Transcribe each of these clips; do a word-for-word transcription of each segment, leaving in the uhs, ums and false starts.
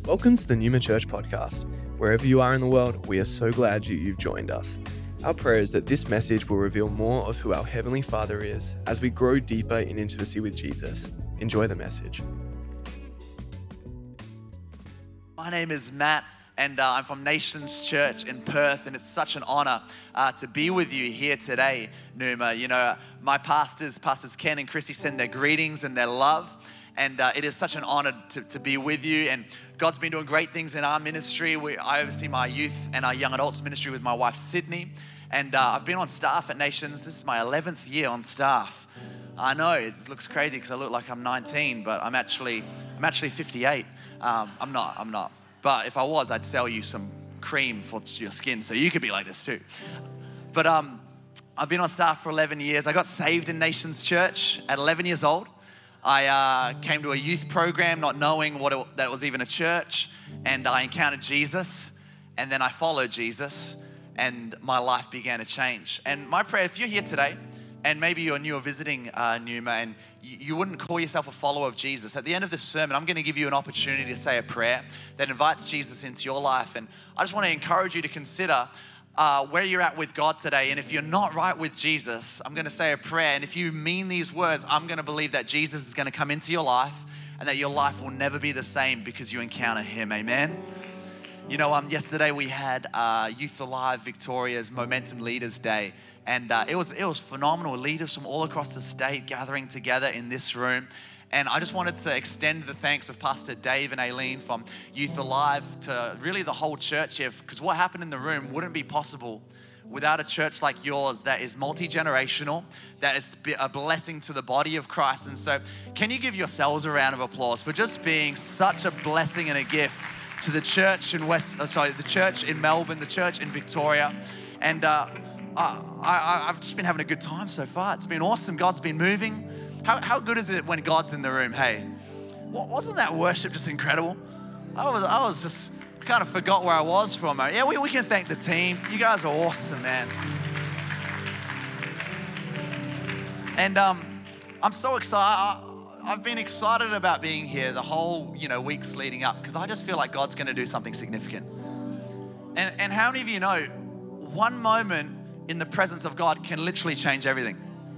Welcome to the Newman Church podcast. Wherever you are in the world, we are so glad you, you've joined us. Our prayer is that this message will reveal more of who our Heavenly Father is as we grow deeper in intimacy with Jesus. Enjoy the message. My name is Matt, and uh, I'm from Nations Church in Perth, and it's such an honor uh, to be with you here today, Numa. You know, my pastors, Pastors Ken and Chrissy, send their greetings and their love, and uh, it is such an honor to, to be with you. And God's been doing great things in our ministry. We, I oversee my youth and our young adults ministry with my wife, Sydney, and uh, I've been on staff at Nations. This is my eleventh year on staff. I know it looks crazy because I look like I'm nineteen, but I'm actually I'm actually fifty-eight. Um, I'm not. I'm not. But if I was, I'd sell you some cream for your skin so you could be like this too. But um, I've been on staff for eleven years. I got saved in Nations Church at eleven years old. I uh, came to a youth program not knowing what it, that was even a church, and I encountered Jesus, and then I followed Jesus, and my life began to change. And my prayer, if you're here today, and maybe you're new or visiting uh, Numa, and you, you wouldn't call yourself a follower of Jesus, at the end of this sermon, I'm going to give you an opportunity to say a prayer that invites Jesus into your life. And I just want to encourage you to consider uh, where you're at with God today. And if you're not right with Jesus, I'm going to say a prayer. And if you mean these words, I'm going to believe that Jesus is going to come into your life and that your life will never be the same because you encounter Him. Amen. You know, um, yesterday we had uh, Youth Alive Victoria's Momentum Leaders Day. And uh, it was it was phenomenal. Leaders from all across the state gathering together in this room. And I just wanted to extend the thanks of Pastor Dave and Aileen from Youth Alive to really the whole church here. Because what happened in the room wouldn't be possible without a church like yours that is multi-generational, that is a blessing to the body of Christ. And so can you give yourselves a round of applause for just being such a blessing and a gift to the church in West, uh, sorry, the church in Melbourne, the church in Victoria. And uh, I, I, I've just been having a good time so far. It's been awesome. God's been moving. How, how good is it when God's in the room? Hey, wasn't that worship just incredible? I was, I was just, I kind of forgot where I was for a moment. Yeah, we, we can thank the team. You guys are awesome, man. And um, I'm so excited. I, I've been excited about being here the whole, you know, weeks leading up because I just feel like God's going to do something significant. And, and how many of you know one moment in the presence of God can literally change everything?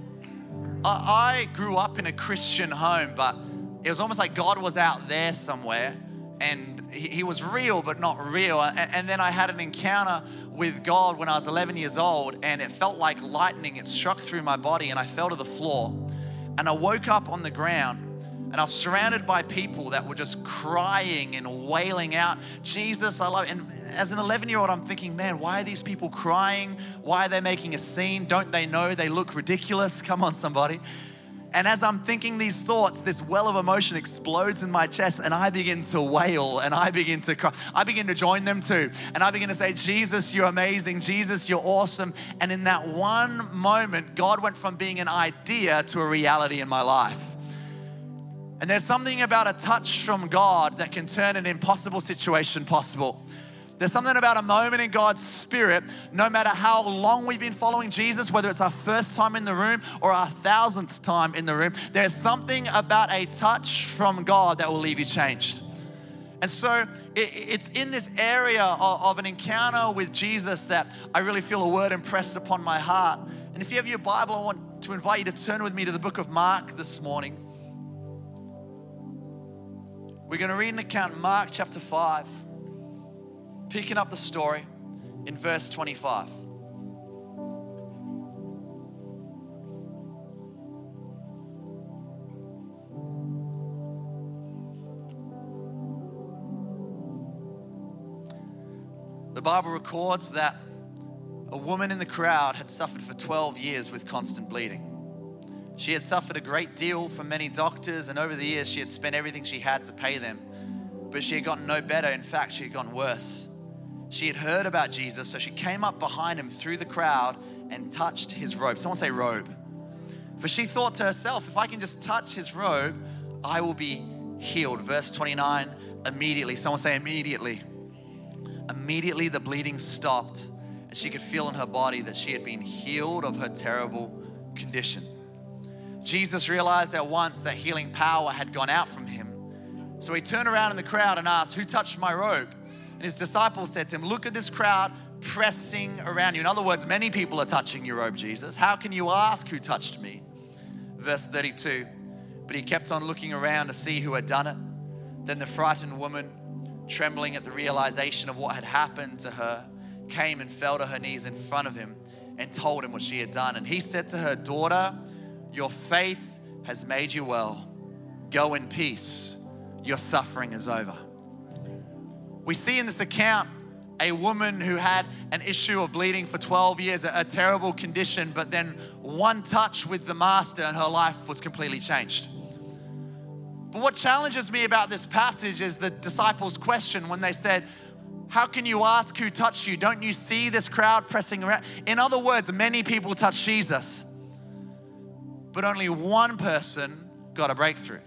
I grew up in a Christian home, but it was almost like God was out there somewhere and he, he was real, but not real. And, and then I had an encounter with God when I was eleven years old, and it felt like lightning. It struck through my body and I fell to the floor, and I woke up on the ground. And I was surrounded by people that were just crying and wailing out, Jesus, I love you. And as an eleven-year-old, I'm thinking, man, why are these people crying? Why are they making a scene? Don't they know they look ridiculous? Come on, somebody. And as I'm thinking these thoughts, this well of emotion explodes in my chest, and I begin to wail, and I begin to cry. I begin to join them too. And I begin to say, Jesus, you're amazing. Jesus, you're awesome. And in that one moment, God went from being an idea to a reality in my life. And there's something about a touch from God that can turn an impossible situation possible. There's something about a moment in God's Spirit, no matter how long we've been following Jesus, whether it's our first time in the room or our thousandth time in the room, there's something about a touch from God that will leave you changed. And so it's in this area of an encounter with Jesus that I really feel a word impressed upon my heart. And if you have your Bible, I want to invite you to turn with me to the book of Mark this morning. We're going to read an account in Mark chapter five, picking up the story in verse twenty-five. The Bible records that a woman in the crowd had suffered for twelve years with constant bleeding. She had suffered a great deal from many doctors, and over the years she had spent everything she had to pay them. But she had gotten no better. In fact, she had gotten worse. She had heard about Jesus, so she came up behind him through the crowd and touched his robe. Someone say robe. For she thought to herself, if I can just touch his robe, I will be healed. Verse twenty-nine, immediately. Someone say immediately. Immediately the bleeding stopped, and she could feel in her body that she had been healed of her terrible condition. Jesus realized at once that healing power had gone out from him, So he turned around in the crowd and asked, who touched my robe? And his disciples said to him, look at this crowd pressing around you. In other words, many people are touching your robe, Jesus. How can you ask who touched me? Verse thirty-two, but he kept on looking around to see who had done it. Then the frightened woman, trembling at the realization of what had happened to her, came and fell to her knees in front of him and told him what she had done. And he said to her, daughter, your faith has made you well. Go in peace. Your suffering is over. We see in this account a woman who had an issue of bleeding for twelve years, a, a terrible condition, but then one touch with the master and her life was completely changed. But what challenges me about this passage is the disciples' question when they said, how can you ask who touched you? Don't you see this crowd pressing around? In other words, many people touched Jesus, but only one person got a breakthrough.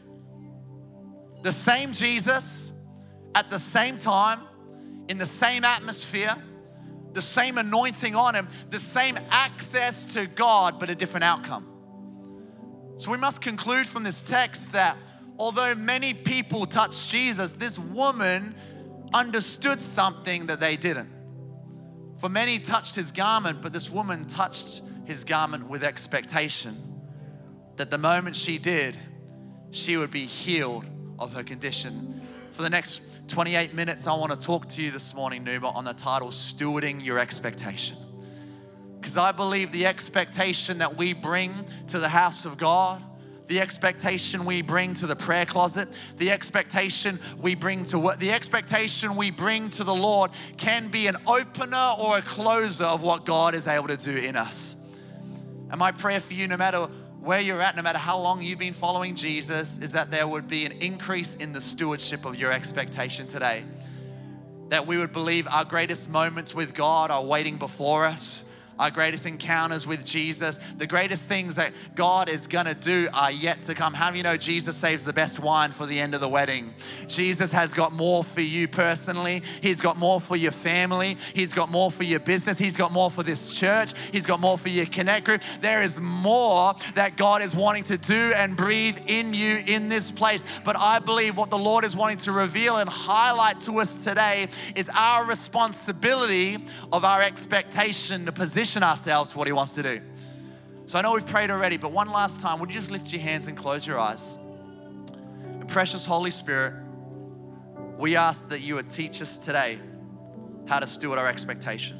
The same Jesus at the same time, in the same atmosphere, the same anointing on him, the same access to God, but a different outcome. So we must conclude from this text that although many people touched Jesus, this woman understood something that they didn't. For many touched his garment, but this woman touched his garment with expectation that the moment she did, she would be healed of her condition. For the next twenty-eight minutes, I want to talk to you this morning, Numa, on the title, Stewarding Your Expectation. Because I believe the expectation that we bring to the house of God, the expectation we bring to the prayer closet, the expectation we bring to what, the expectation we bring to the Lord can be an opener or a closer of what God is able to do in us. And my prayer for you, no matter where you're at, no matter how long you've been following Jesus, is that there would be an increase in the stewardship of your expectation today. That we would believe our greatest moments with God are waiting before us. Our greatest encounters with Jesus, the greatest things that God is gonna do are yet to come. How do you know Jesus saves the best wine for the end of the wedding? Jesus has got more for you personally. He's got more for your family. He's got more for your business. He's got more for this church. He's got more for your connect group. There is more that God is wanting to do and breathe in you in this place. But I believe what the Lord is wanting to reveal and highlight to us today is our responsibility of our expectation to position ourselves for what he wants to do. So I know we've prayed already, but one last time, would you just lift your hands and close your eyes? And precious Holy Spirit, we ask that you would teach us today how to steward our expectation.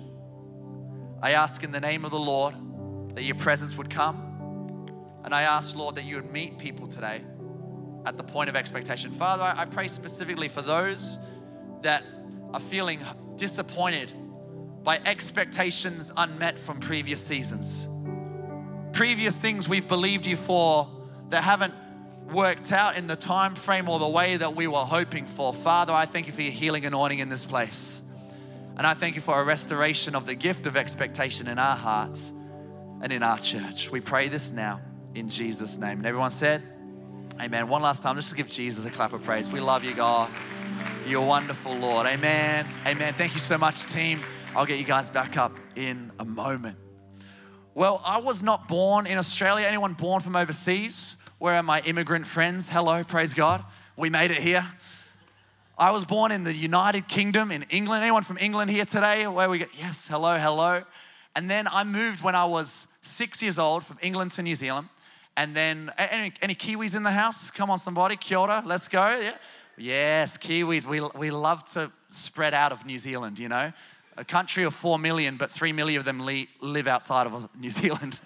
I ask in the name of the Lord that your presence would come. And I ask, Lord, that you would meet people today at the point of expectation. Father, I pray specifically for those that are feeling disappointed by expectations unmet from previous seasons. Previous things we've believed you for that haven't worked out in the time frame or the way that we were hoping for. Father, I thank you for your healing anointing in this place. And I thank you for a restoration of the gift of expectation in our hearts and in our church. We pray this now in Jesus' name. And everyone said, amen. One last time, just to give Jesus a clap of praise. We love you, God. You're wonderful, Lord. Amen. Amen. Thank you so much, team. I'll get you guys back up in a moment. Well, I was not born in Australia. Anyone born from overseas? Where are my immigrant friends? Hello, praise God. We made it here. I was born in the United Kingdom in England. Anyone from England here today? Where we go? Yes, hello, hello. And then I moved when I was six years old from England to New Zealand. And then, any, any Kiwis in the house? Come on, somebody. Kia ora, let's go. Yeah. Yes, Kiwis. We, we love to spread out of New Zealand, you know. A country of four million, but three million of them live outside of New Zealand.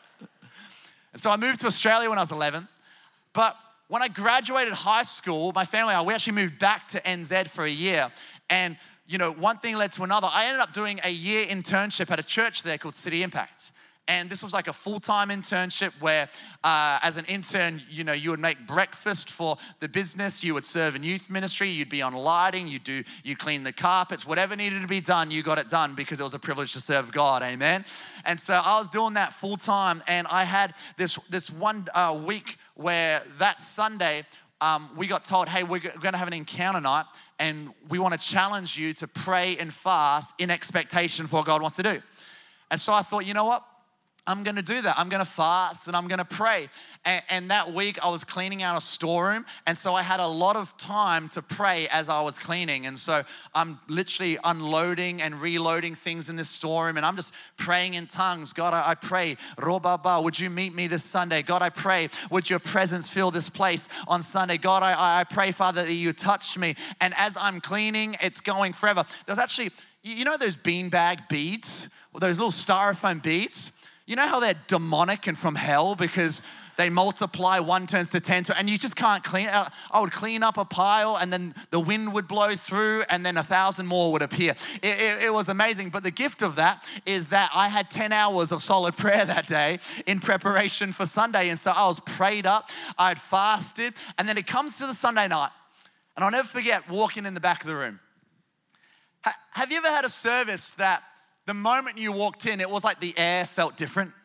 And so I moved to Australia when I was eleven. But when I graduated high school, my family, we actually moved back to N Z for a year. And, you know, one thing led to another. I ended up doing a year internship at a church there called City Impact. And this was like a full-time internship where uh, as an intern, you know, you would make breakfast for the business, you would serve in youth ministry, you'd be on lighting, you'd do, you clean the carpets, whatever needed to be done, you got it done because it was a privilege to serve God, amen? And so I was doing that full-time, and I had this, this one uh, week where that Sunday, um, we got told, hey, we're gonna have an encounter night, and we wanna challenge you to pray and fast in expectation for what God wants to do. And so I thought, you know what? I'm gonna do that. I'm gonna fast and I'm gonna pray. And, and that week I was cleaning out a storeroom, and so I had a lot of time to pray as I was cleaning. And so I'm literally unloading and reloading things in this storeroom, and I'm just praying in tongues. God, I, I pray, Robaba, would you meet me this Sunday? God, I pray, would your presence fill this place on Sunday? God, I, I pray, Father, that you touch me. And as I'm cleaning, it's going forever. There's actually, you know those beanbag beads, those little styrofoam beads? You know how they're demonic and from hell because they multiply, one turns to ten, and you just can't clean it. I would clean up a pile and then the wind would blow through and then a thousand more would appear. It, it, it was amazing, but the gift of that is that I had ten hours of solid prayer that day in preparation for Sunday, and so I was prayed up, I had fasted, and then it comes to the Sunday night, and I'll never forget walking in the back of the room. Ha- have you ever had a service that the moment you walked in, it was like the air felt different?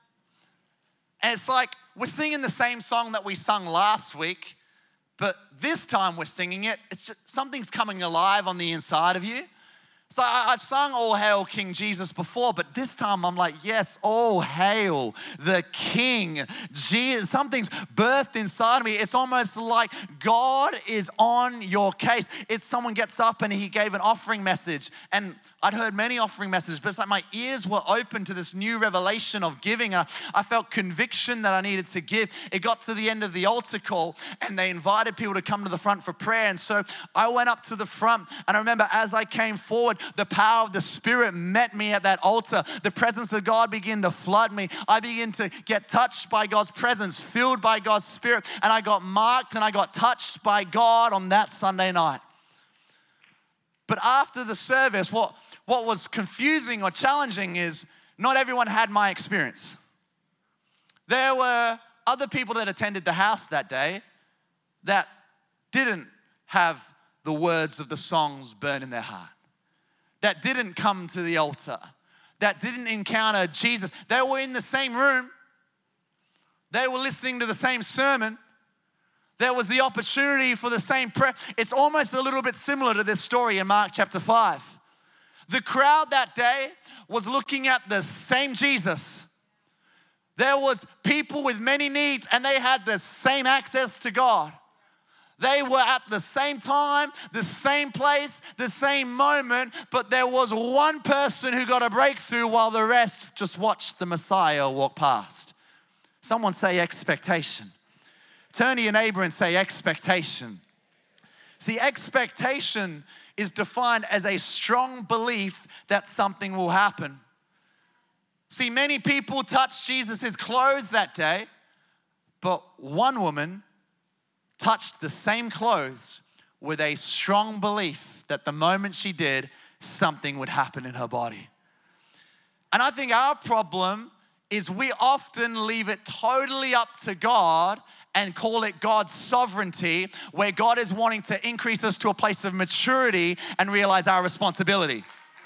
And it's like we're singing the same song that we sung last week, but this time we're singing it. It's just something's coming alive on the inside of you. So I, I've sung All Hail King Jesus before, but this time I'm like, yes, all hail the King Jesus. Something's birthed inside of me. It's almost like God is on your case. It's someone gets up and he gave an offering message, and I'd heard many offering messages, but it's like my ears were open to this new revelation of giving. And I felt conviction that I needed to give. It got to the end of the altar call, and they invited people to come to the front for prayer. And so I went up to the front, and I remember as I came forward, the power of the Spirit met me at that altar. The presence of God began to flood me. I began to get touched by God's presence, filled by God's Spirit, and I got marked and I got touched by God on that Sunday night. But after the service, what, what was confusing or challenging is not everyone had my experience. There were other people that attended the house that day that didn't have the words of the songs burn in their heart, that didn't come to the altar, that didn't encounter Jesus. They were in the same room. They were listening to the same sermon. There was the opportunity for the same prayer. It's almost a little bit similar to this story in Mark chapter five. The crowd that day was looking at the same Jesus. There was people with many needs, and they had the same access to God. They were at the same time, the same place, the same moment, but there was one person who got a breakthrough while the rest just watched the Messiah walk past. Someone say expectation. Turn to your neighbor and say expectation. See, expectation is defined as a strong belief that something will happen. See, many people touched Jesus' clothes that day, but one woman touched the same clothes with a strong belief that the moment she did, something would happen in her body. And I think our problem is we often leave it totally up to God and call it God's sovereignty, where God is wanting to increase us to a place of maturity and realize our responsibility.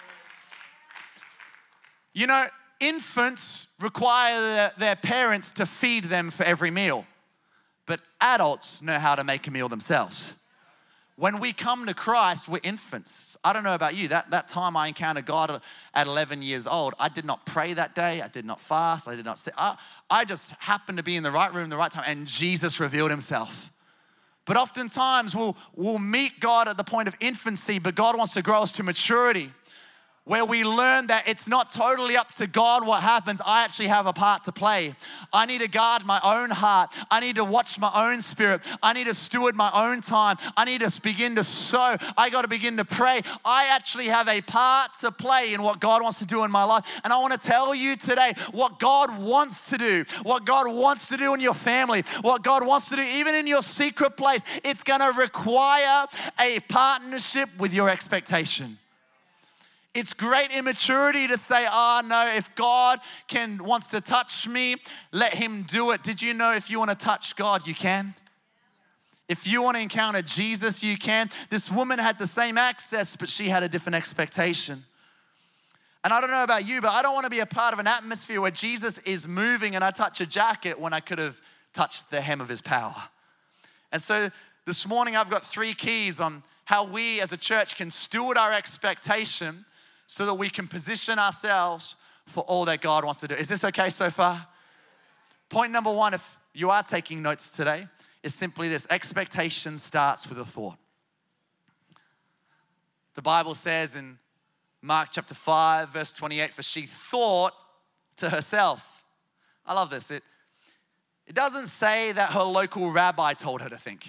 You know, infants require their, their parents to feed them for every meal, but adults know how to make a meal themselves. When we come to Christ, we're infants. I don't know about you, that, that time I encountered God at eleven years old, I did not pray that day, I did not fast, I did not sit. I, I just happened to be in the right room, the right time, and Jesus revealed himself. But oftentimes we'll, we'll meet God at the point of infancy, but God wants to grow us to maturity, where we learn that it's not totally up to God what happens. I actually have a part to play. I need to guard my own heart. I need to watch my own spirit. I need to steward my own time. I need to begin to sow. I got to begin to pray. I actually have a part to play in what God wants to do in my life. And I want to tell you today what God wants to do, what God wants to do in your family, what God wants to do even in your secret place. It's going to require a partnership with your expectation. It's great immaturity to say, oh no, if God can wants to touch me, let him do it. Did you know if you want to touch God, you can? If you want to encounter Jesus, you can. This woman had the same access, but she had a different expectation. And I don't know about you, but I don't want to be a part of an atmosphere where Jesus is moving and I touch a jacket when I could have touched the hem of his power. And so this morning I've got three keys on how we as a church can steward our expectation so that we can position ourselves for all that God wants to do. Is this okay so far? Point number one, if you are taking notes today, is simply this: expectation starts with a thought. The Bible says in Mark chapter five, verse twenty-eight, for she thought to herself. I love this. It, it doesn't say that her local rabbi told her to think.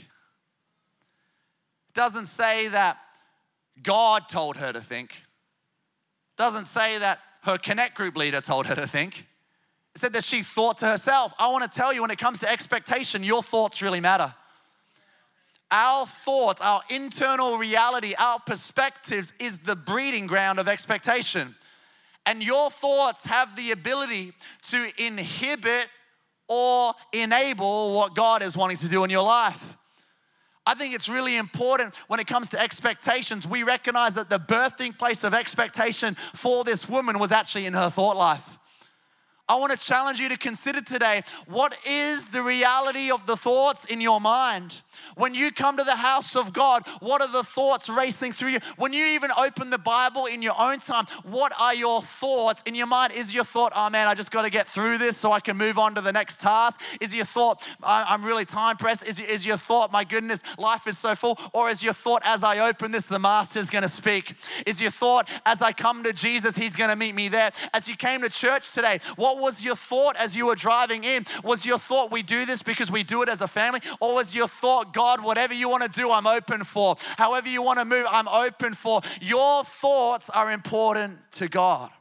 It doesn't say that God told her to think. It doesn't say that her Connect group leader told her to think. It said that she thought to herself. I want to tell you, when it comes to expectation, your thoughts really matter. Our thoughts, our internal reality, our perspectives is the breeding ground of expectation. And your thoughts have the ability to inhibit or enable what God is wanting to do in your life. I think it's really important when it comes to expectations, we recognize that the birthing place of expectation for this woman was actually in her thought life. I want to challenge you to consider today, what is the reality of the thoughts in your mind? When you come to the house of God, what are the thoughts racing through you? When you even open the Bible in your own time, what are your thoughts in your mind? Is your thought, oh man, I just got to get through this so I can move on to the next task? Is your thought, I'm really time pressed? Is, is your thought, my goodness, life is so full? Or is your thought, as I open this, the Master's going to speak? Is your thought, as I come to Jesus, He's going to meet me there? As you came to church today, what was your thought as you were driving in? Was your thought, we do this because we do it as a family? Or was your thought, God, whatever you want to do, I'm open for. However you want to move, I'm open for. Your thoughts are important to God.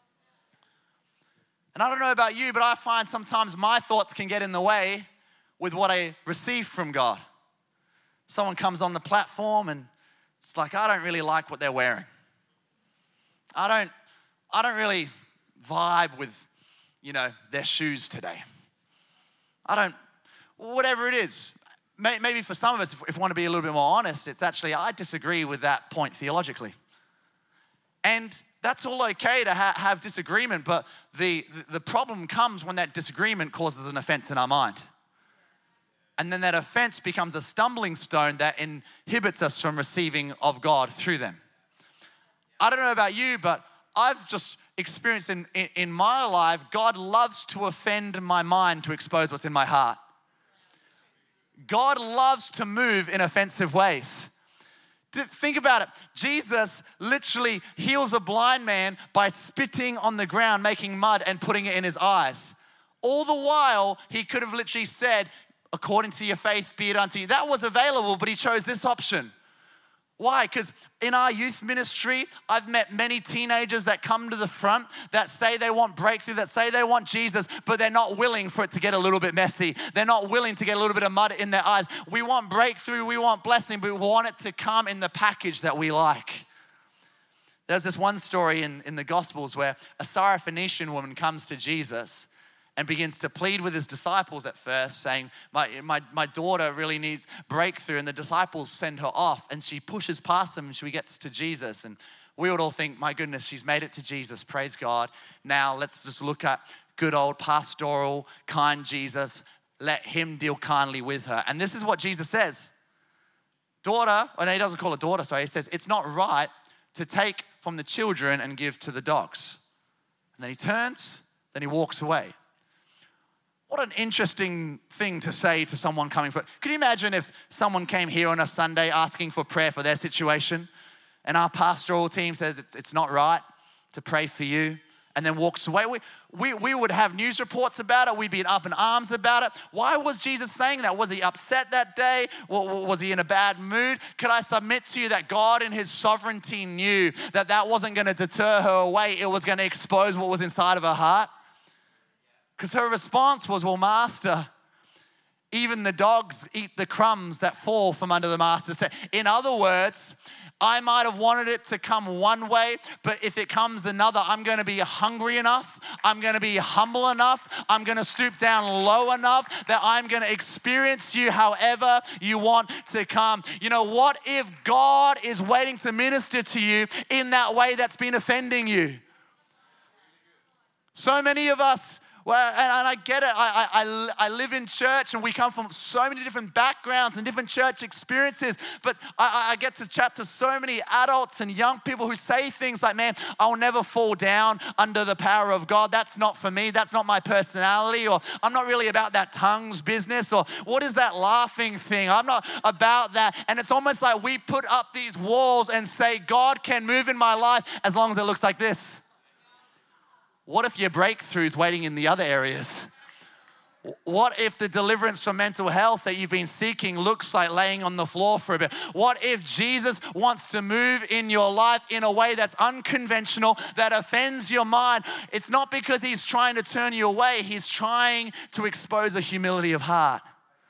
And I don't know about you, but I find sometimes my thoughts can get in the way with what I receive from God. Someone comes on the platform and it's like, I don't really like what they're wearing. I don't, I don't really vibe with, you know, their shoes today. I don't, whatever it is. Maybe for some of us, if we want to be a little bit more honest, it's actually, I disagree with that point theologically. And that's all okay to ha- have disagreement, but the, the problem comes when that disagreement causes an offense in our mind. And then that offense becomes a stumbling stone that inhibits us from receiving of God through them. I don't know about you, but I've just experienced in, in, in my life, God loves to offend my mind to expose what's in my heart. God loves to move in offensive ways. Think about it. Jesus literally heals a blind man by spitting on the ground, making mud and putting it in his eyes. All the while, he could have literally said, according to your faith, be it unto you. That was available, but he chose this option. Why? Because in our youth ministry, I've met many teenagers that come to the front that say they want breakthrough, that say they want Jesus, but they're not willing for it to get a little bit messy. They're not willing to get a little bit of mud in their eyes. We want breakthrough, we want blessing, but we want it to come in the package that we like. There's this one story in, in the Gospels where a Syrophoenician woman comes to Jesus and begins to plead with his disciples at first, saying, my, my, my daughter really needs breakthrough. And the disciples send her off, and she pushes past them, and she gets to Jesus. And we would all think, my goodness, she's made it to Jesus, praise God. Now let's just look at good old pastoral, kind Jesus. Let him deal kindly with her. And this is what Jesus says. Daughter, oh no, he doesn't call her daughter, sorry. He says, it's not right to take from the children and give to the dogs. And then he turns, then he walks away. What an interesting thing to say to someone coming for. Could you imagine if someone came here on a Sunday asking for prayer for their situation, and our pastoral team says it's, it's not right to pray for you, and then walks away? We, we, we would have news reports about it. We'd be up in arms about it. Why was Jesus saying that? Was he upset that day? Was he in a bad mood? Could I submit to you that God in his sovereignty knew that that wasn't going to deter her away. It was going to expose what was inside of her heart? Because her response was, well, Master, even the dogs eat the crumbs that fall from under the master's table. In other words, I might have wanted it to come one way, but if it comes another, I'm going to be hungry enough, I'm going to be humble enough, I'm going to stoop down low enough that I'm going to experience you however you want to come. You know, what if God is waiting to minister to you in that way that's been offending you? So many of us, Well, and, and I get it. I, I, I live in church and we come from so many different backgrounds and different church experiences. But I, I get to chat to so many adults and young people who say things like, man, I'll never fall down under the power of God. That's not for me. That's not my personality. Or I'm not really about that tongues business. Or what is that laughing thing? I'm not about that. And it's almost like we put up these walls and say, God can move in my life as long as it looks like this. What if your breakthrough's waiting in the other areas? What if the deliverance from mental health that you've been seeking looks like laying on the floor for a bit? What if Jesus wants to move in your life in a way that's unconventional, that offends your mind? It's not because he's trying to turn you away. He's trying to expose a humility of heart.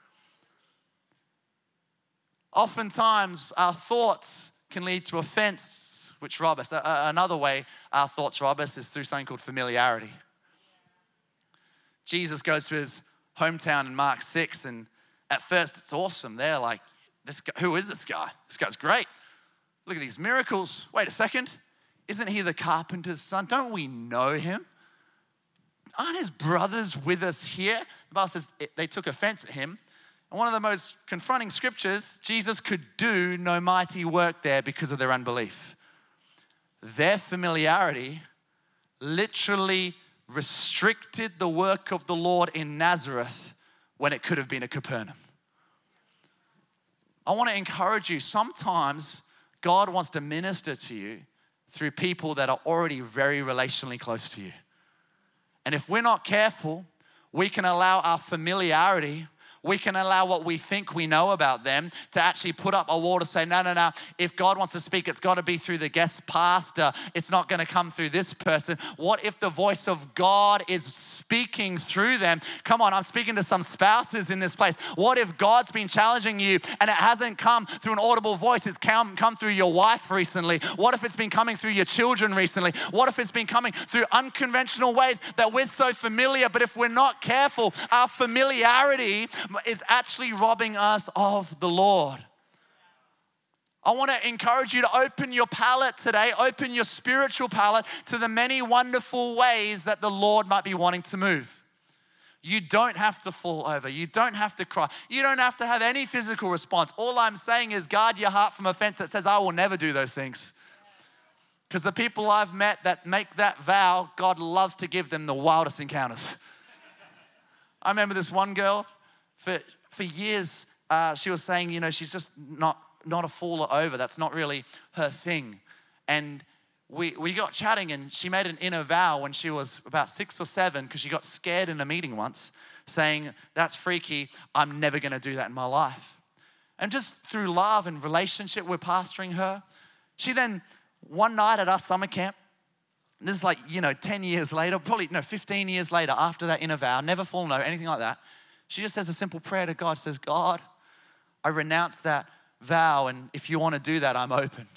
Oftentimes, our thoughts can lead to offense, which rob us. Another way our thoughts rob us is through something called familiarity. Jesus goes to his hometown in Mark six, and at first it's awesome. They're like, "This guy, who is this guy? This guy's great. Look at these miracles. Wait a second. Isn't he the carpenter's son? Don't we know him? Aren't his brothers with us here?" The Bible says they took offense at him. And one of the most confronting scriptures, Jesus could do no mighty work there because of their unbelief. Their familiarity literally restricted the work of the Lord in Nazareth when it could have been at Capernaum. I want to encourage you, sometimes God wants to minister to you through people that are already very relationally close to you. And if we're not careful, we can allow our familiarity, we can allow what we think we know about them to actually put up a wall to say, no, no, no, if God wants to speak, it's got to be through the guest pastor. It's not going to come through this person. What if the voice of God is speaking through them? Come on, I'm speaking to some spouses in this place. What if God's been challenging you and it hasn't come through an audible voice? It's come, come through your wife recently. What if it's been coming through your children recently? What if it's been coming through unconventional ways that we're so familiar, but if we're not careful, our familiarity is actually robbing us of the Lord. I want to encourage you to open your palate today, open your spiritual palate to the many wonderful ways that the Lord might be wanting to move. You don't have to fall over. You don't have to cry. You don't have to have any physical response. All I'm saying is guard your heart from offense that says, I will never do those things. Because the people I've met that make that vow, God loves to give them the wildest encounters. I remember this one girl, For for years, uh, she was saying, you know, she's just not not a faller over. That's not really her thing. And we we got chatting, and she made an inner vow when she was about six or seven because she got scared in a meeting once, saying, "That's freaky. I'm never going to do that in my life." And just through love and relationship, we're pastoring her. She then one night at our summer camp. This is like, you know, ten years later, probably no, fifteen years later after that inner vow, never fallen over, anything like that. She just says a simple prayer to God, says, God, I renounce that vow, and if you want to do that, I'm open.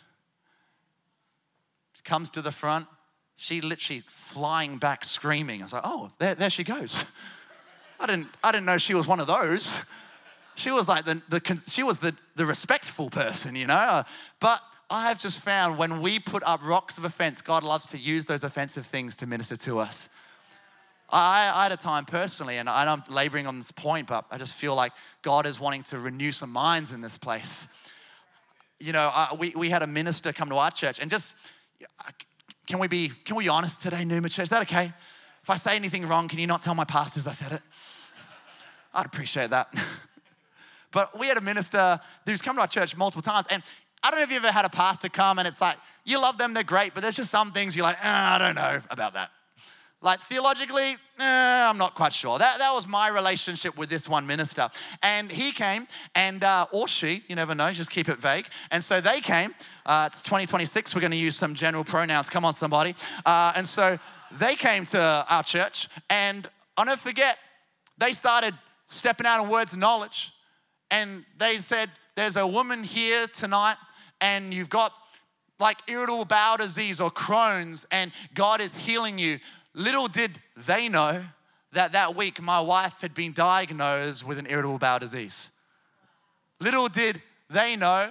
She comes to the front. She literally flying back screaming. I was like, oh, there, there she goes. I didn't, I didn't know she was one of those. She was like the, the she was the, the respectful person, you know. But I have just found when we put up rocks of offense, God loves to use those offensive things to minister to us. I, I had a time personally, and I'm laboring on this point, but I just feel like God is wanting to renew some minds in this place. You know, uh, we, we had a minister come to our church, and just, can we be can we be honest today, Numa Church? Is that okay? If I say anything wrong, can you not tell my pastors I said it? I'd appreciate that. But we had a minister who's come to our church multiple times, and I don't know if you've ever had a pastor come, and it's like, you love them, they're great, but there's just some things you're like, ah, I don't know about that. Like theologically, eh, I'm not quite sure. That, that was my relationship with this one minister. And he came, and uh, or she, you never know, just keep it vague. And so they came. Uh, it's twenty twenty-six. We're going to use some general pronouns. Come on, somebody. Uh, and so they came to our church, and I'll never forget, they started stepping out in words of knowledge. And they said, there's a woman here tonight, and you've got like irritable bowel disease or Crohn's, and God is healing you. Little did they know that that week my wife had been diagnosed with an irritable bowel disease. Little did they know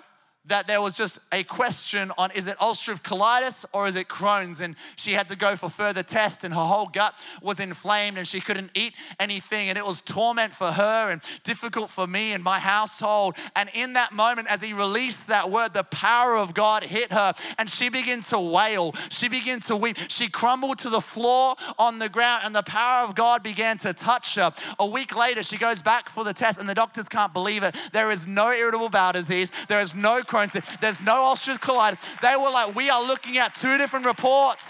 that there was just a question on, is it ulcerative colitis or is it Crohn's? And she had to go for further tests, and her whole gut was inflamed and she couldn't eat anything, and it was torment for her and difficult for me and my household. And in that moment, as he released that word, the power of God hit her and she began to wail. She began to weep. She crumbled to the floor on the ground and the power of God began to touch her. A week later, she goes back for the test and the doctors can't believe it. There is no irritable bowel disease. There is no Crohn's. There's no ulcerative colitis. They were like, we are looking at two different reports.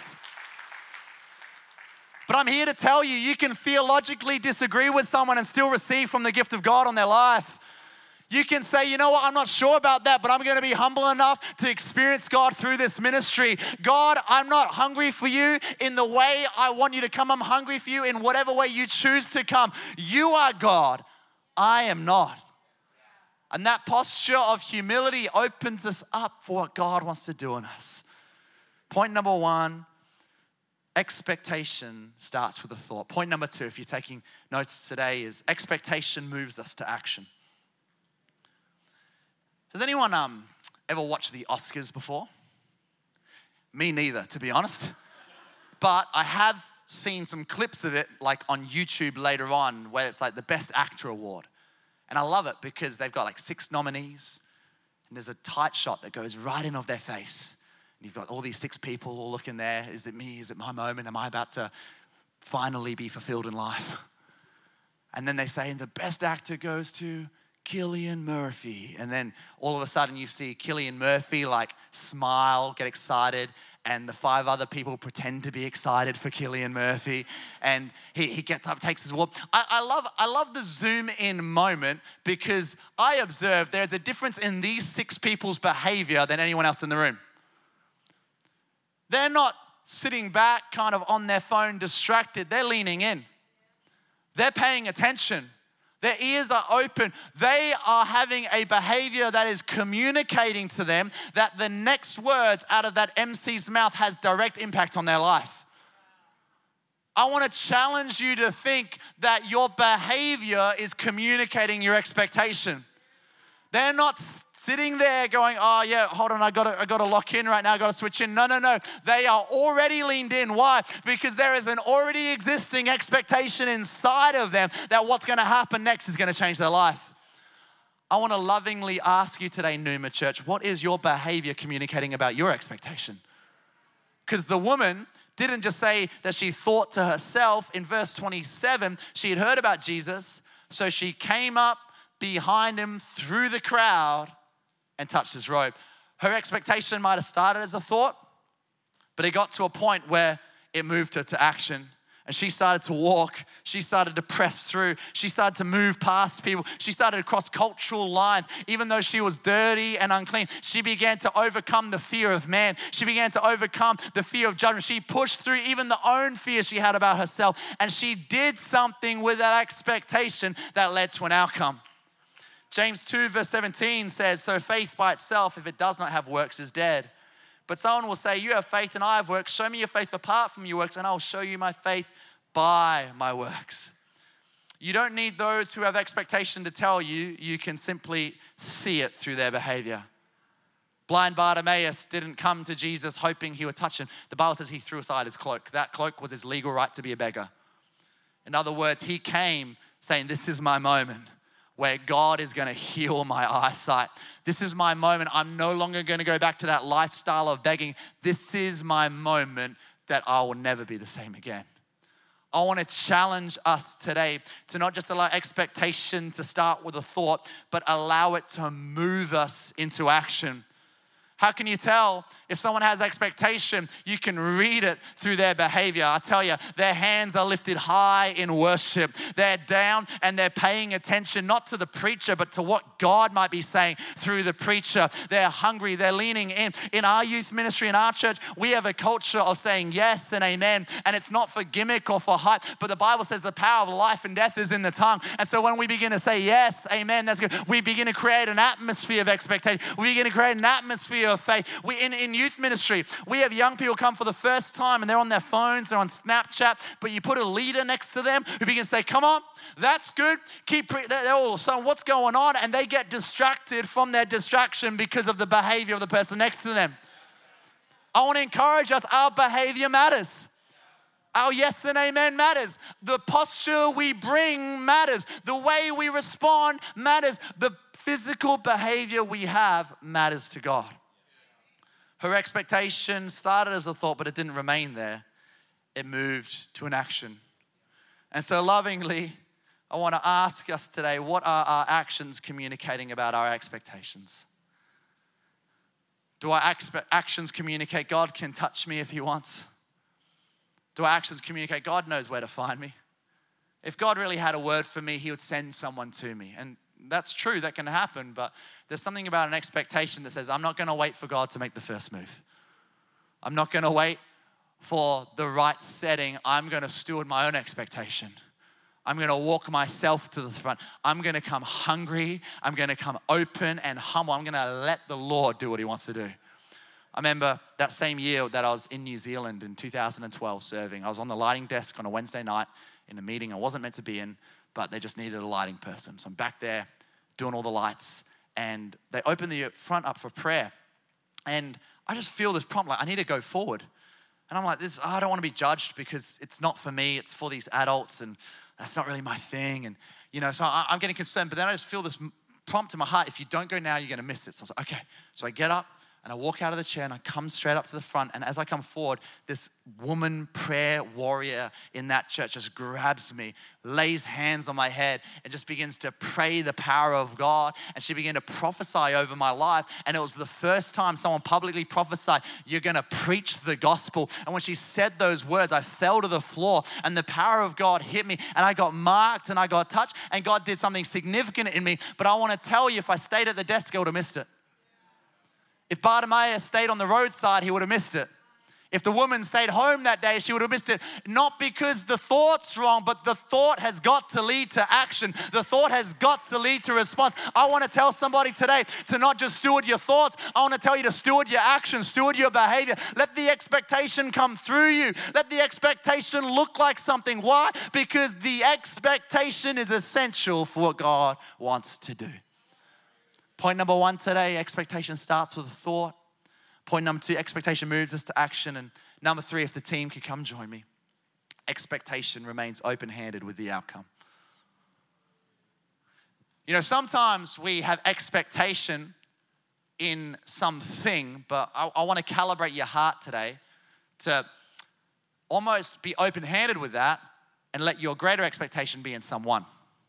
But I'm here to tell you, you can theologically disagree with someone and still receive from the gift of God on their life. You can say, you know what, I'm not sure about that, but I'm going to be humble enough to experience God through this ministry. God, I'm not hungry for you in the way I want you to come. I'm hungry for you in whatever way you choose to come. You are God. I am not. And that posture of humility opens us up for what God wants to do in us. Point number one, expectation starts with a thought. Point number two, if you're taking notes today, is expectation moves us to action. Has anyone um, ever watched the Oscars before? Me neither, to be honest. But I have seen some clips of it, like on YouTube later on, where it's like the Best Actor Award. And I love it because they've got like six nominees and there's a tight shot that goes right in of their face. And you've got all these six people all looking there. Is it me? Is it my moment? Am I about to finally be fulfilled in life? And then they say, and the best actor goes to Cillian Murphy. And then all of a sudden you see Cillian Murphy like smile, get excited, and the five other people pretend to be excited for Cillian Murphy. And he, he gets up, takes his walk. I, I love I love the zoom in moment because I observe there's a difference in these six people's behavior than anyone else in the room. They're not sitting back kind of on their phone distracted. They're leaning in. They're paying attention. Their ears are open. They are having a behavior that is communicating to them that the next words out of that M C's mouth has direct impact on their life. I want to challenge you to think that your behavior is communicating your expectation. They're not sitting there going, oh yeah, hold on, I gotta, I gotta lock in right now, I gotta switch in. No, no, no. They are already leaned in. Why? Because there is an already existing expectation inside of them that what's gonna happen next is gonna change their life. I wanna lovingly ask you today, Numa Church, what is your behavior communicating about your expectation? Because the woman didn't just say that she thought to herself. In verse twenty-seven, she had heard about Jesus, so she came up behind him through the crowd and touched his robe. Her expectation might have started as a thought, but it got to a point where it moved her to action. And she started to walk. She started to press through. She started to move past people. She started to cross cultural lines. Even though she was dirty and unclean, she began to overcome the fear of man. She began to overcome the fear of judgment. She pushed through even the own fear she had about herself. And she did something with that expectation that led to an outcome. James two verse seventeen says, so faith by itself, if it does not have works, is dead. But someone will say, you have faith and I have works. Show me your faith apart from your works and I'll show you my faith by my works. You don't need those who have expectation to tell you. You can simply see it through their behavior. Blind Bartimaeus didn't come to Jesus hoping he would touch him. The Bible says he threw aside his cloak. That cloak was his legal right to be a beggar. In other words, he came saying, this is my moment where God is gonna heal my eyesight. This is my moment. I'm no longer gonna go back to that lifestyle of begging. This is my moment that I will never be the same again. I wanna challenge us today to not just allow expectation to start with a thought, but allow it to move us into action. How can you tell if someone has expectation? You can read it through their behavior. I tell you, their hands are lifted high in worship. They're down and they're paying attention, not to the preacher, but to what God might be saying through the preacher. They're hungry, they're leaning in. In our youth ministry, in our church, we have a culture of saying yes and amen. And it's not for gimmick or for hype, but the Bible says the power of life and death is in the tongue. And so when we begin to say yes, amen, that's good. We begin to create an atmosphere of expectation. We begin to create an atmosphere area of faith. We in, in youth ministry, we have young people come for the first time and they're on their phones, they're on Snapchat, but you put a leader next to them who begins to say, come on, that's good. Keep pre-. They're all of a sudden, what's going on? And they get distracted from their distraction because of the behavior of the person next to them. I want to encourage us, our behavior matters. Our yes and amen matters. The posture we bring matters. The way we respond matters. The physical behavior we have matters to God. Her expectation started as a thought, but it didn't remain there. It moved to an action. And so lovingly, I want to ask us today, what are our actions communicating about our expectations? Do our actions communicate God can touch me if he wants? Do our actions communicate God knows where to find me? If God really had a word for me, he would send someone to me. And that's true, that can happen, but there's something about an expectation that says, I'm not gonna wait for God to make the first move. I'm not gonna wait for the right setting. I'm gonna steward my own expectation. I'm gonna walk myself to the front. I'm gonna come hungry. I'm gonna come open and humble. I'm gonna let the Lord do what he wants to do. I remember that same year that I was in New Zealand in two thousand twelve serving. I was on the lighting desk on a Wednesday night in a meeting I wasn't meant to be in, but they just needed a lighting person. So I'm back there doing all the lights, and they opened the front up for prayer. And I just feel this prompt, like I need to go forward. And I'm like, this, oh, I don't want to be judged because it's not for me, it's for these adults, and that's not really my thing. And, you know, so I, I'm getting concerned, but then I just feel this prompt in my heart, if you don't go now, you're gonna miss it. So I was like, okay. So I get up, and I walk out of the chair and I come straight up to the front. And as I come forward, this woman prayer warrior in that church just grabs me, lays hands on my head, and just begins to pray the power of God. And she began to prophesy over my life. And it was the first time someone publicly prophesied, you're gonna preach the gospel. And when she said those words, I fell to the floor and the power of God hit me. And I got marked and I got touched. And God did something significant in me. But I wanna tell you, if I stayed at the desk, I would have missed it. If Bartimaeus stayed on the roadside, he would have missed it. If the woman stayed home that day, she would have missed it. Not because the thought's wrong, but the thought has got to lead to action. The thought has got to lead to response. I want to tell somebody today to not just steward your thoughts. I want to tell you to steward your actions, steward your behavior. Let the expectation come through you. Let the expectation look like something. Why? Because the expectation is essential for what God wants to do. Point number one today, expectation starts with a thought. Point number two, expectation moves us to action. And number three, if the team could come join me, expectation remains open-handed with the outcome. You know, sometimes we have expectation in something, but I, I want to calibrate your heart today to almost be open-handed with that and let your greater expectation be in someone.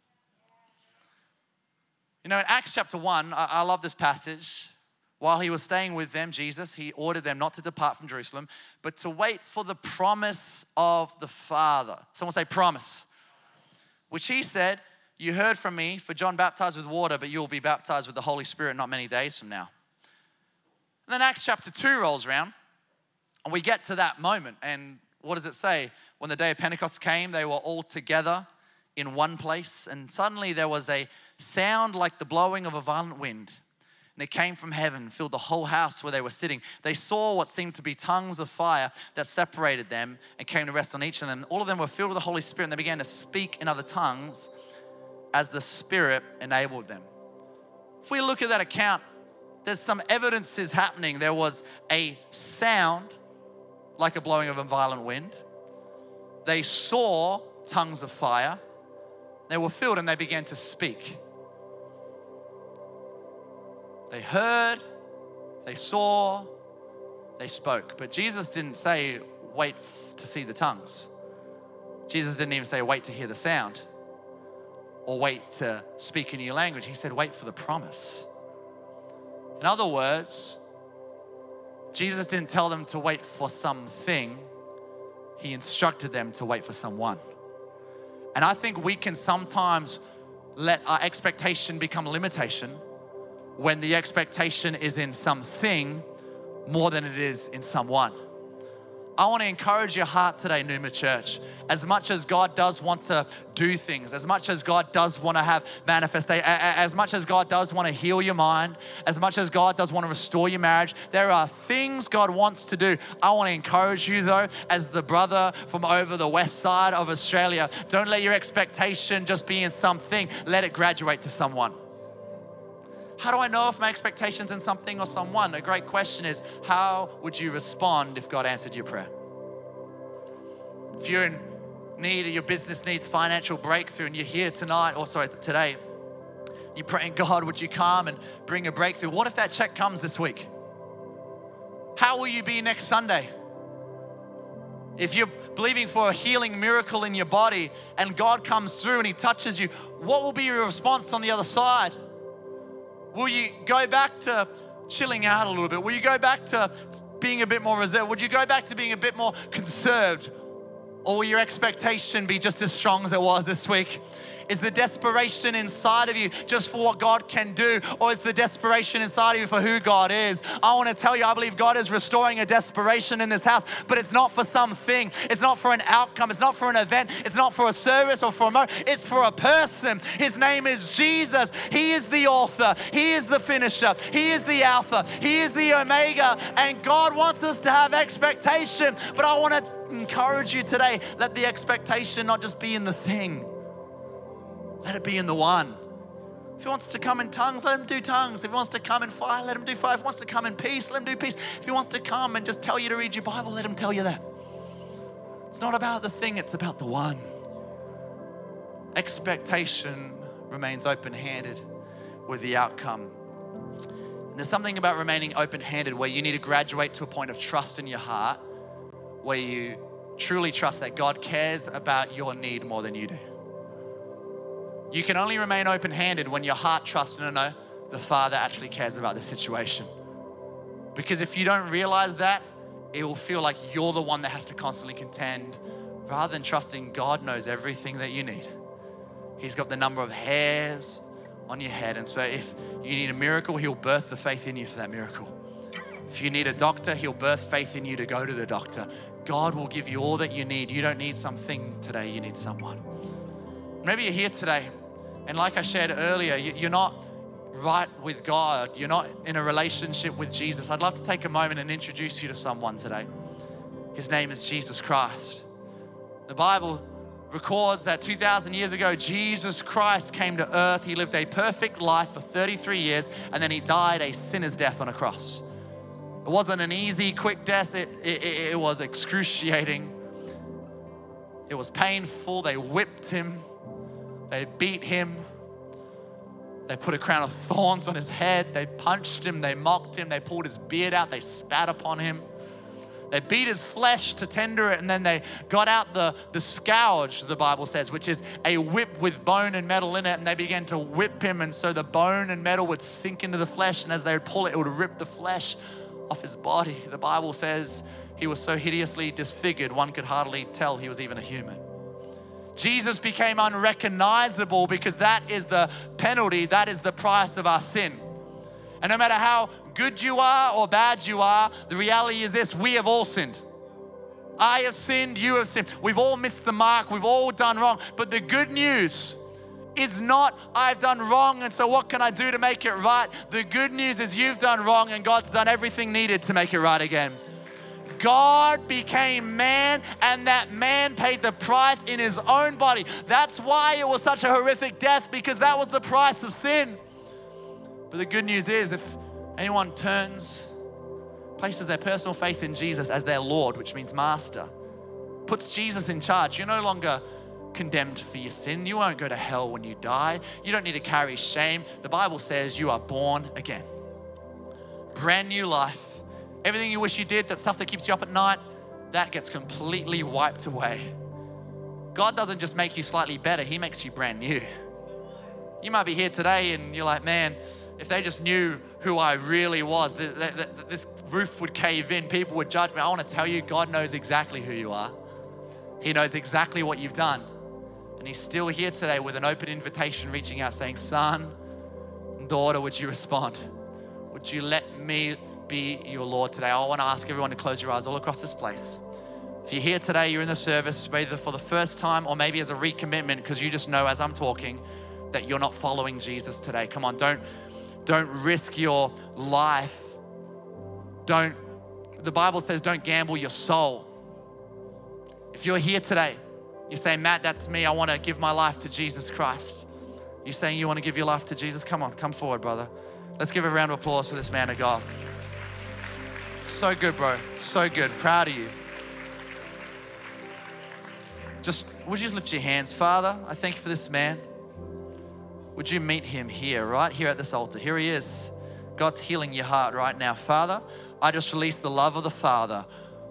You know, in Acts chapter one, I, I love this passage. While he was staying with them, Jesus, he ordered them not to depart from Jerusalem, but to wait for the promise of the Father. Someone say promise. Which he said, you heard from me, for John baptized with water, but you will be baptized with the Holy Spirit not many days from now. And then Acts chapter two rolls around, and we get to that moment. And what does it say? When the day of Pentecost came, they were all together in one place, and suddenly there was a sound like the blowing of a violent wind. And it came from heaven, filled the whole house where they were sitting. They saw what seemed to be tongues of fire that separated them and came to rest on each of them. All of them were filled with the Holy Spirit, and they began to speak in other tongues as the Spirit enabled them. If we look at that account, there's some evidences happening. There was a sound like a blowing of a violent wind. They saw tongues of fire. They were filled and they began to speak. They heard, they saw, they spoke. But Jesus didn't say, wait to see the tongues. Jesus didn't even say, wait to hear the sound or wait to speak a new language. He said, wait for the promise. In other words, Jesus didn't tell them to wait for something. He instructed them to wait for someone. And I think we can sometimes let our expectation become limitation when the expectation is in something more than it is in someone. I want to encourage your heart today, Numa Church. As much as God does want to do things, as much as God does want to have manifestation, as much as God does want to heal your mind, as much as God does want to restore your marriage, there are things God wants to do. I want to encourage you though, as the brother from over the west side of Australia, don't let your expectation just be in something. Let it graduate to someone. How do I know if my expectation's in something or someone? A great question is, how would you respond if God answered your prayer? If you're in need, or your business needs financial breakthrough, and you're here tonight, or sorry, today, you're praying, God, would you come and bring a breakthrough? What if that check comes this week? How will you be next Sunday? If you're believing for a healing miracle in your body and God comes through and He touches you, what will be your response on the other side? Will you go back to chilling out a little bit? Will you go back to being a bit more reserved? Would you go back to being a bit more conserved? Or will your expectation be just as strong as it was this week? Is the desperation inside of you just for what God can do? Or is the desperation inside of you for who God is? I want to tell you, I believe God is restoring a desperation in this house, but it's not for something. It's not for an outcome. It's not for an event. It's not for a service or for a moment. It's for a person. His name is Jesus. He is the author. He is the finisher. He is the Alpha. He is the Omega. And God wants us to have expectation. But I want to encourage you today, let the expectation not just be in the thing. Let it be in the one. If He wants to come in tongues, let Him do tongues. If He wants to come in fire, let Him do fire. If He wants to come in peace, let Him do peace. If He wants to come and just tell you to read your Bible, let Him tell you that. It's not about the thing, it's about the one. Expectation remains open-handed with the outcome. And there's something about remaining open-handed where you need to graduate to a point of trust in your heart, where you truly trust that God cares about your need more than you do. You can only remain open-handed when your heart trusts, no, no, the Father actually cares about the situation. Because if you don't realize that, it will feel like you're the one that has to constantly contend, rather than trusting God knows everything that you need. He's got the number of hairs on your head. And so if you need a miracle, He'll birth the faith in you for that miracle. If you need a doctor, He'll birth faith in you to go to the doctor. God will give you all that you need. You don't need something today, you need someone. Maybe you're here today, and like I shared earlier, you're not right with God. You're not in a relationship with Jesus. I'd love to take a moment and introduce you to someone today. His name is Jesus Christ. The Bible records that two thousand years ago, Jesus Christ came to earth. He lived a perfect life for thirty-three years, and then He died a sinner's death on a cross. It wasn't an easy, quick death. It, it, it was excruciating. It was painful. They whipped Him. They beat Him. They put a crown of thorns on His head. They punched Him. They mocked Him. They pulled His beard out. They spat upon Him. They beat His flesh to tender it, and then they got out the, the scourge, the Bible says, which is a whip with bone and metal in it, and they began to whip Him, and so the bone and metal would sink into the flesh, and as they would pull it, it would rip the flesh off His body. The Bible says He was so hideously disfigured, one could hardly tell He was even a human. Jesus became unrecognizable because that is the penalty, that is the price of our sin. And no matter how good you are or bad you are, the reality is this: we have all sinned. I have sinned, you have sinned. We've all missed the mark, we've all done wrong. But the good news is not, I've done wrong, and so what can I do to make it right? The good news is you've done wrong, and God's done everything needed to make it right again. God became man, and that man paid the price in His own body. That's why it was such a horrific death, because that was the price of sin. But the good news is, if anyone turns, places their personal faith in Jesus as their Lord, which means master, puts Jesus in charge, you're no longer condemned for your sin. You won't go to hell when you die. You don't need to carry shame. The Bible says you are born again. Brand new life. Everything you wish you did, that stuff that keeps you up at night, that gets completely wiped away. God doesn't just make you slightly better, He makes you brand new. You might be here today and you're like, man, if they just knew who I really was, th- th- th- this roof would cave in, people would judge me. I want to tell you, God knows exactly who you are. He knows exactly what you've done. And He's still here today with an open invitation reaching out saying, son, daughter, would you respond? Would you let me be your Lord today? I want to ask everyone to close your eyes all across this place. If you're here today, you're in the service, either for the first time or maybe as a recommitment because you just know as I'm talking that you're not following Jesus today. Come on, don't, don't risk your life. Don't, the Bible says don't gamble your soul. If you're here today, you say, Matt, that's me. I want to give my life to Jesus Christ. You saying you want to give your life to Jesus? Come on, come forward, brother. Let's give a round of applause for this man of God. So good, bro. So good. Proud of you. Just, would you just lift your hands? Father, I thank you for this man. Would you meet him here, right here at this altar? Here he is. God's healing your heart right now. Father, I just release the love of the Father.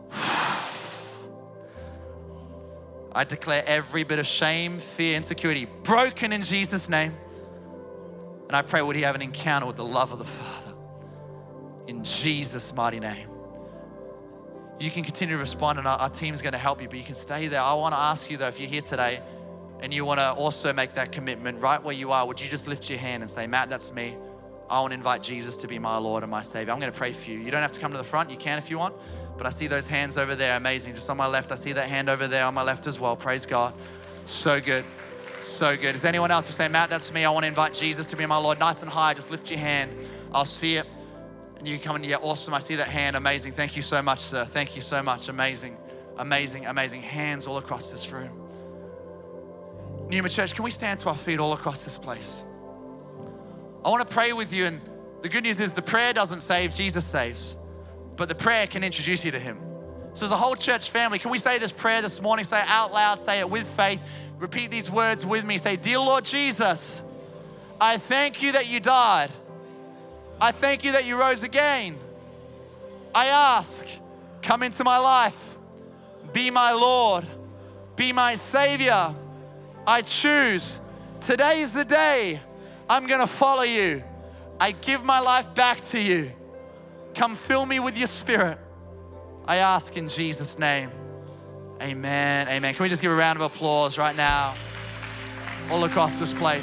I declare every bit of shame, fear, insecurity broken in Jesus' name. And I pray, would he have an encounter with the love of the Father? In Jesus' mighty name. You can continue to respond and our, our team's gonna help you, but you can stay there. I wanna ask you though, if you're here today and you wanna also make that commitment right where you are, would you just lift your hand and say, Matt, that's me. I wanna invite Jesus to be my Lord and my Savior. I'm gonna pray for you. You don't have to come to the front, you can if you want, but I see those hands over there, amazing. Just on my left, I see that hand over there on my left as well, praise God. So good, so good. Is anyone else who say, Matt, that's me, I wanna invite Jesus to be my Lord? Nice and high, just lift your hand. I'll see it. And you come in, yeah, awesome. I see that hand, amazing. Thank you so much, sir. Thank you so much, amazing, amazing, amazing. Hands all across this room. Numa Church, can we stand to our feet all across this place? I want to pray with you, and the good news is the prayer doesn't save, Jesus saves. But the prayer can introduce you to him. So as a whole church family, can we say this prayer this morning? Say it out loud, say it with faith. Repeat these words with me. Say, dear Lord Jesus, I thank you that you died. I thank you that you rose again. I ask, come into my life. Be my Lord. Be my Savior. I choose. Today is the day I'm gonna follow you. I give my life back to you. Come fill me with your Spirit. I ask in Jesus' name. Amen, amen. Can we just give a round of applause right now all across this place?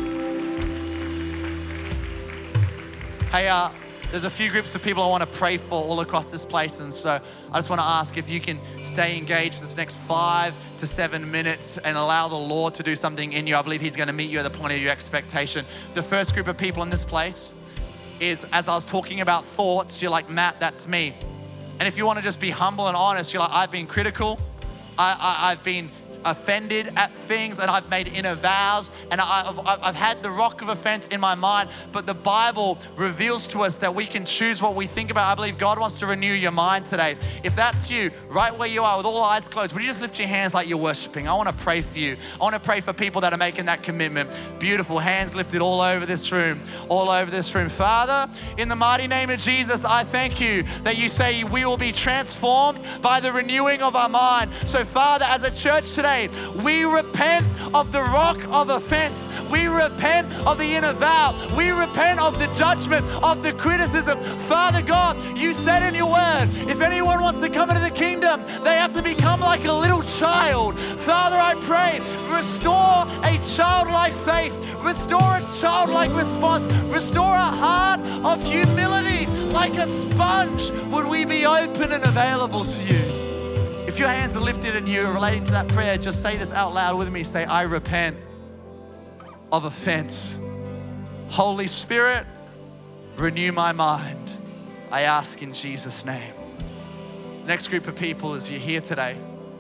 Hey, uh, there's a few groups of people I want to pray for all across this place. And so I just want to ask if you can stay engaged for this next five to seven minutes and allow the Lord to do something in you. I believe he's going to meet you at the point of your expectation. The first group of people in this place is, as I was talking about thoughts, you're like, Matt, that's me. And if you want to just be humble and honest, you're like, I've been critical. I, I, I've been offended at things, and I've made inner vows, and I've, I've had the rock of offense in my mind, but the Bible reveals to us that we can choose what we think about. I believe God wants to renew your mind today. If that's you, right where you are with all eyes closed, would you just lift your hands like you're worshiping? I want to pray for you. I want to pray for people that are making that commitment. Beautiful, hands lifted all over this room, all over this room. Father, in the mighty name of Jesus, I thank you that you say we will be transformed by the renewing of our mind. So Father, as a church today, we repent of the rock of offense. We repent of the inner vow. We repent of the judgment, of the criticism. Father God, you said in your word, if anyone wants to come into the kingdom, they have to become like a little child. Father, I pray, restore a childlike faith. Restore a childlike response. Restore a heart of humility like a sponge. Would we be open and available to you? If your hands are lifted and you're relating to that prayer, just say this out loud with me. Say, I repent of offense. Holy Spirit, renew my mind. I ask in Jesus' name. Next group of people is you're here today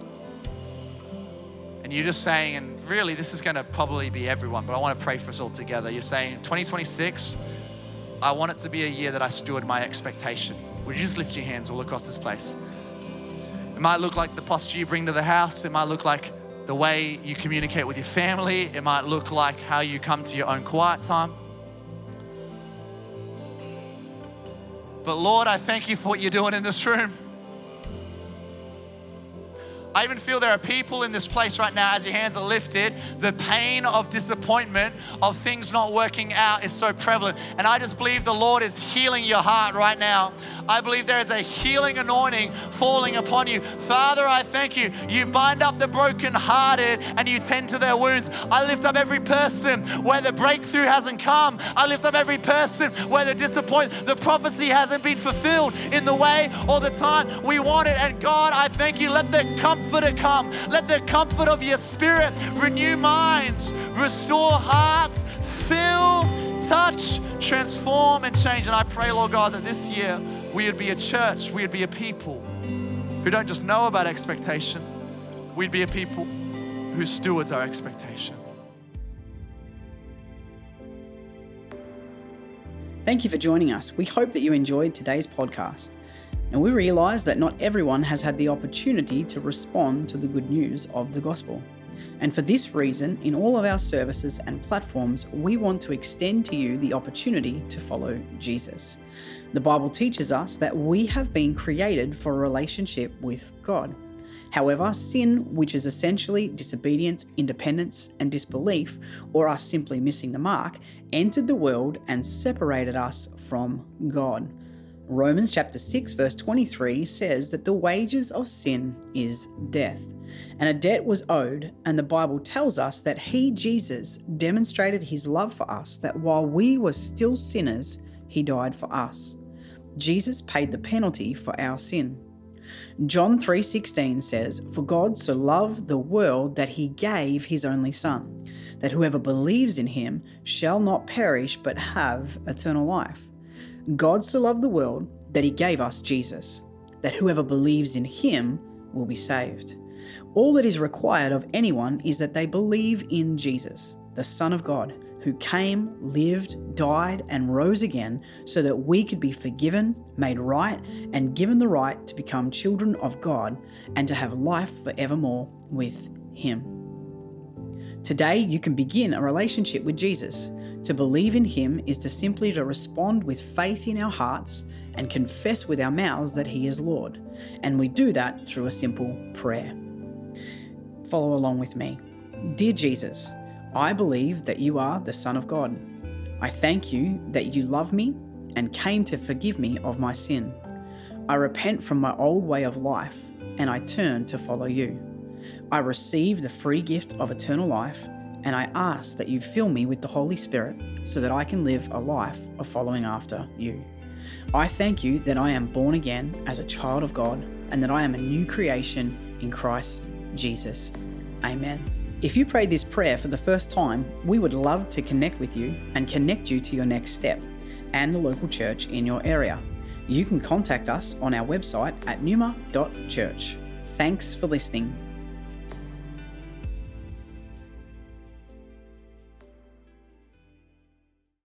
and you're just saying, and really this is gonna probably be everyone, but I wanna pray for us all together. You're saying, twenty twenty-six, I want it to be a year that I steward my expectation. Would you just lift your hands all across this place? It might look like the posture you bring to the house. It might look like the way you communicate with your family. It might look like how you come to your own quiet time. But Lord, I thank you for what you're doing in this room. I even feel there are people in this place right now, as your hands are lifted, the pain of disappointment, of things not working out is so prevalent. And I just believe the Lord is healing your heart right now. I believe there is a healing anointing falling upon you. Father, I thank you. You bind up the brokenhearted and you tend to their wounds. I lift up every person where the breakthrough hasn't come. I lift up every person where the disappointment, the prophecy hasn't been fulfilled in the way or the time we want it. And God, I thank you. Let the comforter come. Let the comfort of your spirit renew minds, restore hearts, fill, touch, transform, and change. And I pray, Lord God, that this year we would be a church, we would be a people who don't just know about expectation, we'd be a people who stewards our expectation. Thank you for joining us. We hope that you enjoyed today's podcast. And we realize that not everyone has had the opportunity to respond to the good news of the gospel. And for this reason, in all of our services and platforms, we want to extend to you the opportunity to follow Jesus. The Bible teaches us that we have been created for a relationship with God. However, sin, which is essentially disobedience, independence, and disbelief, or us simply missing the mark, entered the world and separated us from God. Romans chapter six verse twenty-three says that the wages of sin is death, and a debt was owed, and the Bible tells us that he, Jesus, demonstrated his love for us, that while we were still sinners, he died for us. Jesus paid the penalty for our sin. John three sixteen says, "For God so loved the world that he gave his only Son, that whoever believes in him shall not perish but have eternal life." God so loved the world that he gave us Jesus, that whoever believes in him will be saved. All that is required of anyone is that they believe in Jesus, the Son of God, who came, lived, died, and rose again so that we could be forgiven, made right, and given the right to become children of God and to have life forevermore with him. Today, you can begin a relationship with Jesus. To believe in him is to simply to respond with faith in our hearts and confess with our mouths that he is Lord. And we do that through a simple prayer. Follow along with me. Dear Jesus, I believe that you are the Son of God. I thank you that you love me and came to forgive me of my sin. I repent from my old way of life and I turn to follow you. I receive the free gift of eternal life, and I ask that you fill me with the Holy Spirit so that I can live a life of following after you. I thank you that I am born again as a child of God and that I am a new creation in Christ Jesus. Amen. If you prayed this prayer for the first time, we would love to connect with you and connect you to your next step and the local church in your area. You can contact us on our website at numa dot church. Thanks for listening.